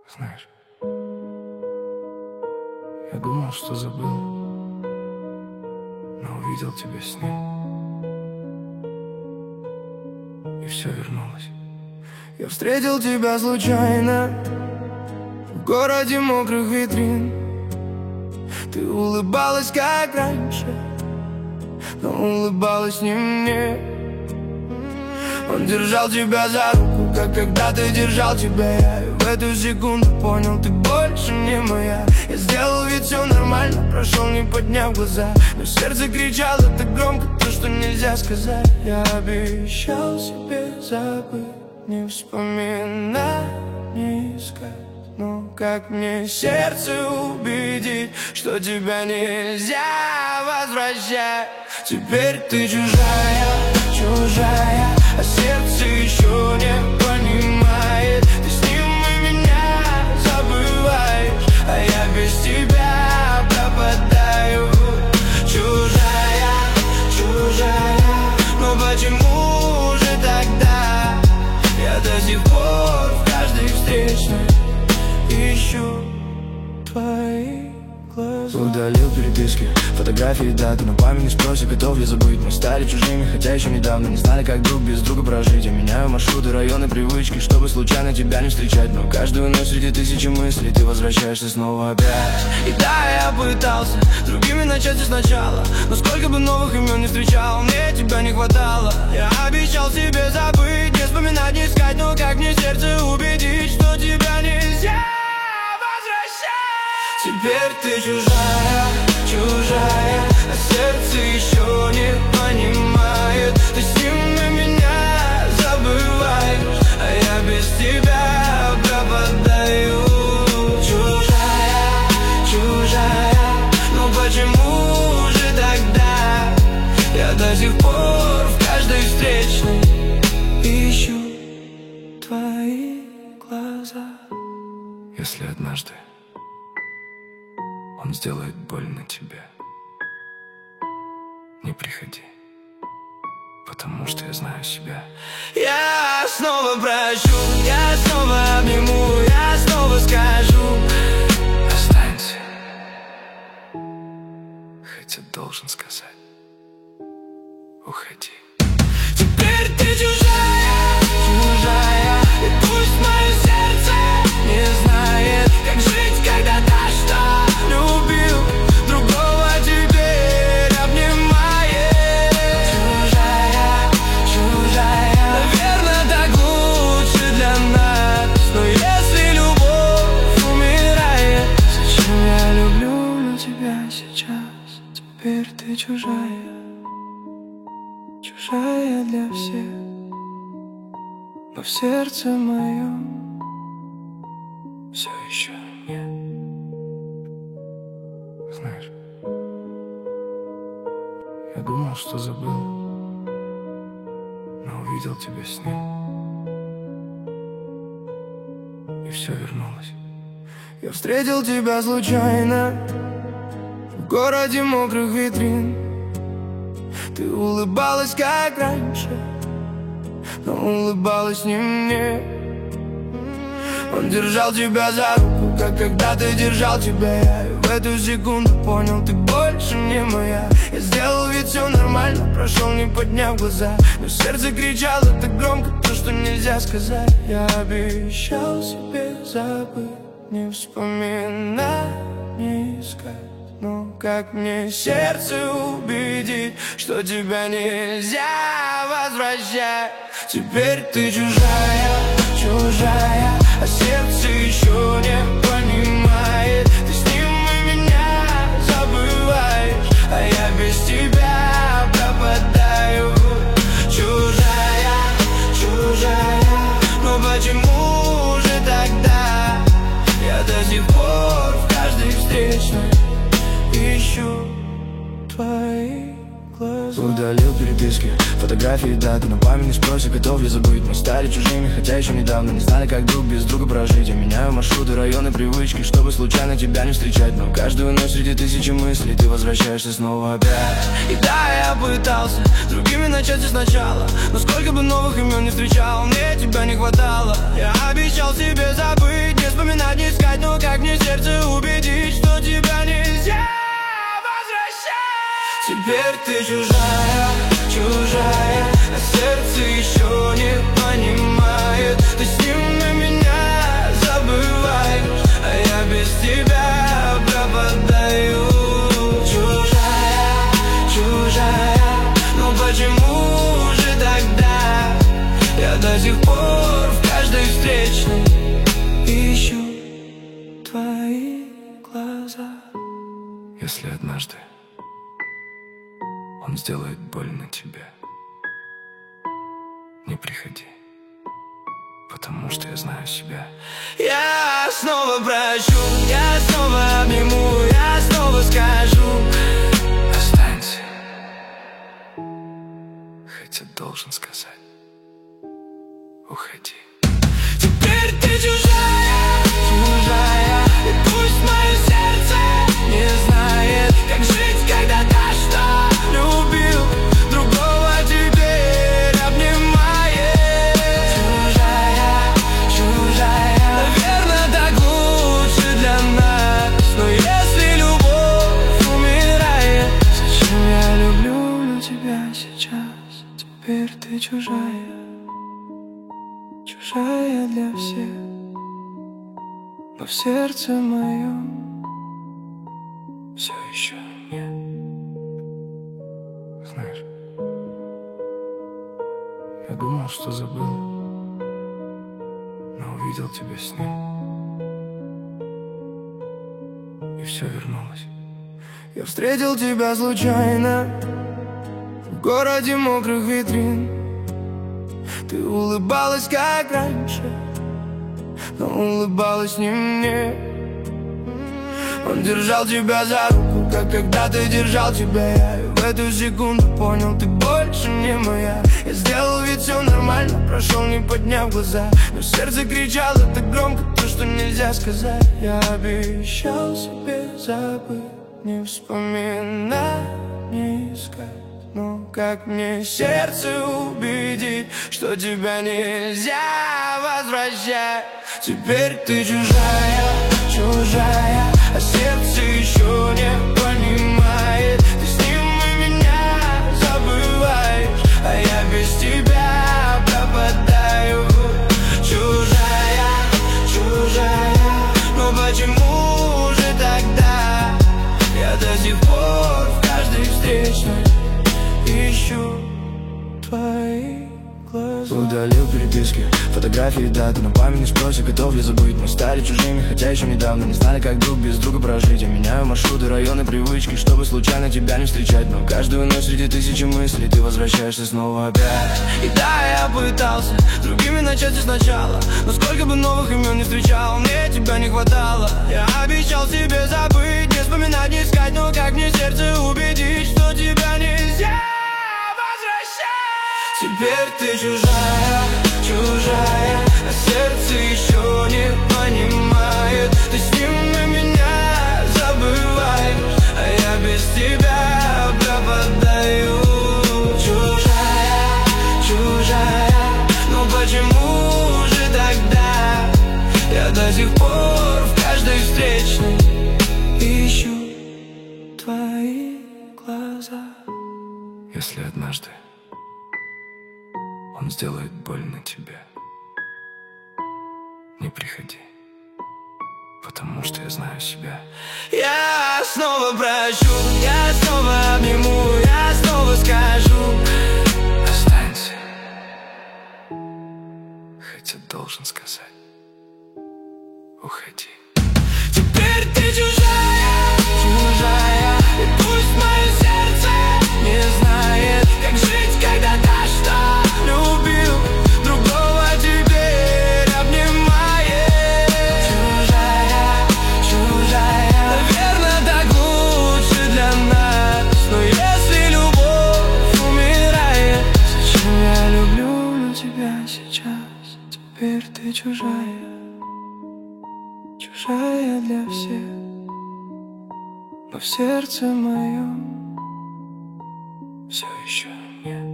Знаешь, я думал, что забыл, но увидел тебя с ним, и все вернулось. Я встретил тебя случайно в городе мокрых витрин. Ты улыбалась, как раньше, но улыбалась не мне. Он держал тебя за руку, как когда-то держал тебя я. И в эту секунду понял, ты больше не моя. Я сделал вид, все нормально, прошел, не подняв глаза, но сердце кричало так громко, то, что нельзя сказать. Я обещал себе забыть, не вспоминать, не искать. Но как мне сердце убедить, что тебя нельзя возвращать? Теперь ты чужая, чужая, а сердце еще не понимает. Ты с ним и меня забываешь, а я без тебя пропадаю. Чужая, чужая, но почему же тогда я до сих пор в каждой встречной ищу твои глаза? Удалил переписки, фотографии, даты, но память не спроси, готов ли забыть. Мы стали чужими, хотя еще недавно не знали, как друг без друга прожить. Я меняю маршруты, районы, привычки, чтобы случайно тебя не встречать. Но каждую ночь среди тысячи мыслей ты возвращаешься снова опять. И да, я пытался другими начать все сначала, но сколько бы новых имен не встречал, мне тебя не хватало. Я обещал себе забыть, не вспоминать, не искать, но как мне сердце убедить, что тебя нельзя возвращать? Теперь ты чужая, чужая, а сердце еще не понимает. Ты с ним и меня забываешь, а я без тебя пропадаю. Чужая, чужая, но почему же тогда я до сих пор в каждой встречной ищу твои глаза? Если однажды он сделает больно тебе, не приходи, потому что я знаю себя. Я снова прощу, я снова обниму, я снова скажу: останься, хотя должен сказать: уходи. Теперь ты чужая, чужая, и пусть мое сердце не знает, как жить, когда та, что любил, другого теперь обнимает. Чужая, чужая, наверное, так лучше для нас. Но если любовь умирает, зачем я люблю тебя сейчас? Теперь ты чужая, чужая для всех, но в сердце моем все еще нет. Знаешь, я думал, что забыл, но увидел тебя с ним, и все вернулось. Я встретил тебя случайно в городе мокрых витрин. Ты улыбалась, как раньше, но улыбалась не мне. Он держал тебя за руку, как когда-то держал тебя я. И в эту секунду понял, ты больше не моя. Я сделал вид, все нормально, прошел, не подняв глаза, но сердце кричало так громко, то, что нельзя сказать. Я обещал себе забыть, не вспоминать, не искать. Но как мне сердце убедить, что тебя нельзя возвращать? Теперь ты чужая, чужая, а сердце еще не понимает. Ты с ним и меня забываешь, а я без тебя пропадаю. Чужая, чужая, но почему же тогда я до сих пор в каждой встречной ищу твои глаза? Удалил переписки, фотографии, даты, но память не спроси, готов ли забыть. Мы стали чужими, хотя еще недавно не знали, как друг без друга прожить. Я меняю маршруты, районы, привычки, чтобы случайно тебя не встречать. Но каждую ночь среди тысячи мыслей ты возвращаешься снова опять. И да, я пытался другими начать все сначала, но сколько бы новых имен не встречал, мне тебя не хватало. Я обещал себе забыть, не вспоминать, сердце убедить, что тебя нельзя возвращать. Теперь ты чужая, чужая, а сердце еще не понимает. Ты с ним на меня забываешь, а я без тебя пропадаю. Чужая, чужая, но почему же тогда я до сих пор в каждой встречной ищу твои глаза? Если однажды он сделает больно тебе, не приходи, потому что я знаю себя. Я снова прощу, я снова обниму, я снова скажу: Останься, хотя должен сказать: уходи. Теперь ты чужая, чужая, и пусть мое сердце не знает, как жить, когда та, что любил, другого теперь обнимает. Чужая, чужая, наверное, так лучше для нас. Но если любовь умирает, зачем я люблю тебя сейчас? Теперь ты чужая, чужая для всех, но в сердце моем все еще нет. Знаешь, я думал, что забыл, но увидел тебя с ним, и все вернулось. Я встретил тебя случайно в городе мокрых витрин. Ты улыбалась, как раньше, но улыбалась не мне. Он держал тебя за руку, как когда-то держал тебя я. И в эту секунду понял, ты больше не моя. Я сделал вид, все нормально, прошел, не подняв глаза, но сердце кричало так громко, то, что нельзя сказать. Я обещал себе забыть, не вспоминать, не искать. Но как мне сердце убедить, что тебя нельзя возвращать? Теперь ты чужая, чужая, а сердце еще не понимает. Ты с ним и меня забываешь, а я без тебя пропадаю. Чужая, чужая, но почему же тогда я до сих пор в каждой встречной ищу твои глаза? Удалил переписки, фотографии, даты, на память не спроси, готов ли забыть. Мы стали чужими, хотя еще недавно не знали, как друг без друга прожить. Я меняю маршруты, районы, привычки, чтобы случайно тебя не встречать. Но каждую ночь среди тысячи мыслей ты возвращаешься снова опять. И да, я пытался другими начать сначала, но сколько бы новых имен не встречал, мне тебя не хватало. Я обещал себе забыть, не вспоминать, не искать, но как мне сердце убедить, что тебя нельзя возвращать? Теперь ты чужая, чужая, а сердце еще не понимает. Ты с ним на меня забываешь, а я без тебя пропадаю. Чужая, чужая, но почему же тогда я до сих пор в каждой встречной ищу твои глаза? Если однажды он сделает больно тебе, не приходи, потому что я знаю себя. Я снова прощу, я снова обниму, я снова скажу: Останься, хотя должен сказать: уходи. теперь ты чужая, чужая, и пусть мое сердце не знает, как жить, когда та, что любил, другого теперь обнимает. Чужая, чужая, наверное, так лучше для нас. Но если любовь умирает, зачем я люблю тебя сейчас? Теперь ты чужая, чужая для всех, но в сердце моем все еще нет.